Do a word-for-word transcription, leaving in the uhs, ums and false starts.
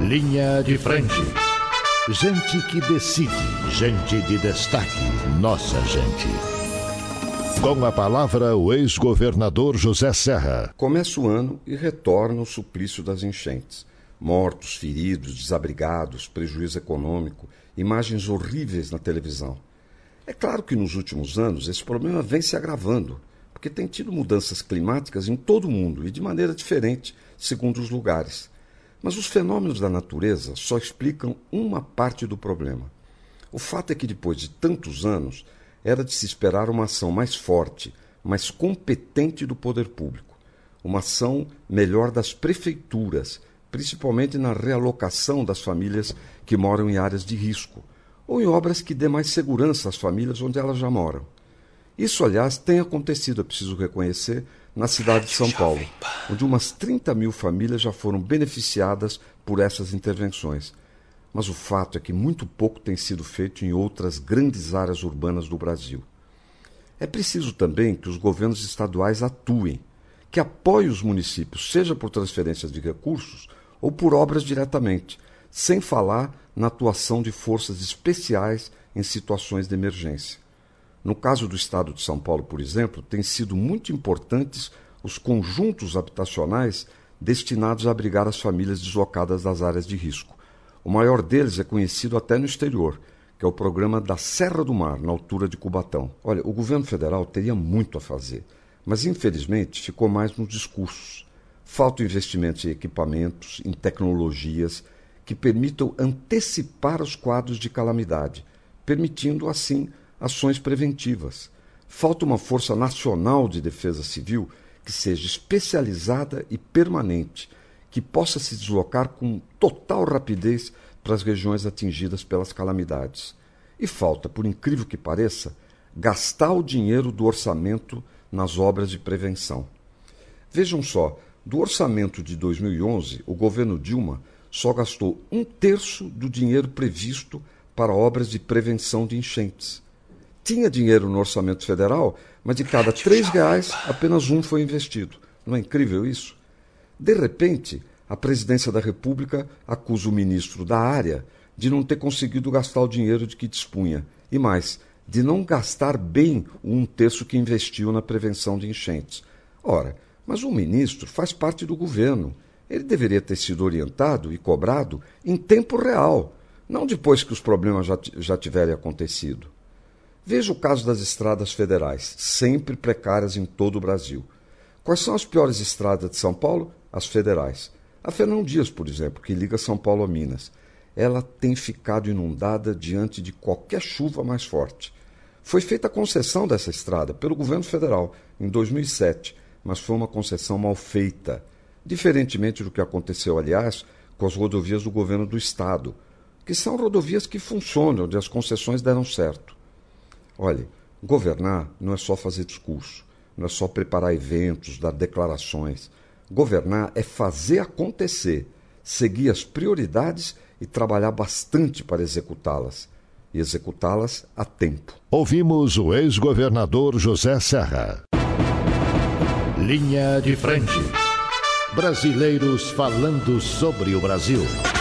Linha de frente. Gente que decide, gente de destaque, nossa gente. Com a palavra, o ex-governador José Serra. Começa o ano e retorna o suplício das enchentes. Mortos, feridos, desabrigados, prejuízo econômico, imagens horríveis na televisão. É claro que nos últimos anos esse problema vem se agravando, porque tem tido mudanças climáticas em todo o mundo e de maneira diferente, segundo os lugares. Mas os fenômenos da natureza só explicam uma parte do problema. O fato é que depois de tantos anos, era de se esperar uma ação mais forte, mais competente do poder público. Uma ação melhor das prefeituras, principalmente na realocação das famílias que moram em áreas de risco, ou em obras que dê mais segurança às famílias onde elas já moram. Isso, aliás, tem acontecido, é preciso reconhecer, na cidade de São Paulo, onde umas trinta mil famílias já foram beneficiadas por essas intervenções. Mas o fato é que muito pouco tem sido feito em outras grandes áreas urbanas do Brasil. É preciso também que os governos estaduais atuem, que apoiem os municípios, seja por transferências de recursos ou por obras diretamente, sem falar na atuação de forças especiais em situações de emergência. No caso do estado de São Paulo, por exemplo, têm sido muito importantes os conjuntos habitacionais destinados a abrigar as famílias deslocadas das áreas de risco. O maior deles é conhecido até no exterior, que é o programa da Serra do Mar, na altura de Cubatão. Olha, o governo federal teria muito a fazer, mas infelizmente ficou mais nos discursos. Faltam investimentos em equipamentos, em tecnologias que permitam antecipar os quadros de calamidade, permitindo assim ações preventivas. Falta uma força nacional de defesa civil que seja especializada e permanente, que possa se deslocar com total rapidez para as regiões atingidas pelas calamidades. E falta, por incrível que pareça, gastar o dinheiro do orçamento nas obras de prevenção. Vejam só, do orçamento de dois mil e onze, o governo Dilma só gastou um terço do dinheiro previsto para obras de prevenção de enchentes. Tinha dinheiro no orçamento federal, mas de cada três reais, apenas um foi investido. Não é incrível isso? De repente, a presidência da República acusa o ministro da área de não ter conseguido gastar o dinheiro de que dispunha. E mais, de não gastar bem o um terço que investiu na prevenção de enchentes. Ora, mas o ministro faz parte do governo. Ele deveria ter sido orientado e cobrado em tempo real, não depois que os problemas já, já tiverem acontecido. Veja o caso das estradas federais, sempre precárias em todo o Brasil. Quais são as piores estradas de São Paulo? As federais. A Fernão Dias, por exemplo, que liga São Paulo a Minas. Ela tem ficado inundada diante de qualquer chuva mais forte. Foi feita a concessão dessa estrada pelo governo federal em dois mil e sete, mas foi uma concessão mal feita, diferentemente do que aconteceu, aliás, com as rodovias do governo do estado, que são rodovias que funcionam, onde as concessões deram certo. Olha, governar não é só fazer discurso, não é só preparar eventos, dar declarações. Governar é fazer acontecer, seguir as prioridades e trabalhar bastante para executá-las. E executá-las a tempo. Ouvimos o ex-governador José Serra. Linha de frente. Brasileiros falando sobre o Brasil.